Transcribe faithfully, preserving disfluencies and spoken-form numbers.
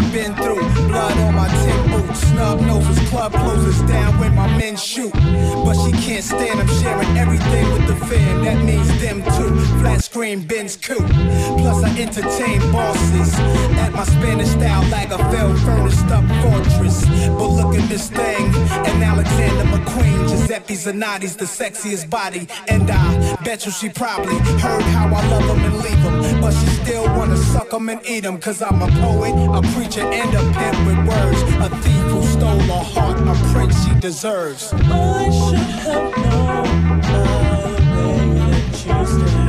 I've been through. Blood on my tin boots, snub noses, club closes down when my men shoot. But she can't stand, I'm sharing everything with the fam. That means them too. Flat screen, Ben's coupe. Plus I entertain bosses at my Spanish style Lagerfeld furnished up fortress. But look at this thing, and Alexander McQueen, Giuseppe Zanotti's the sexiest body. And I bet you she probably heard how I love them and leave them, but she still wanna suck them and eat them. Cause I'm a poet, a preacher, and a pimp with words. A thief who stole her heart, a prince she deserves. I should have known by the way that you stay.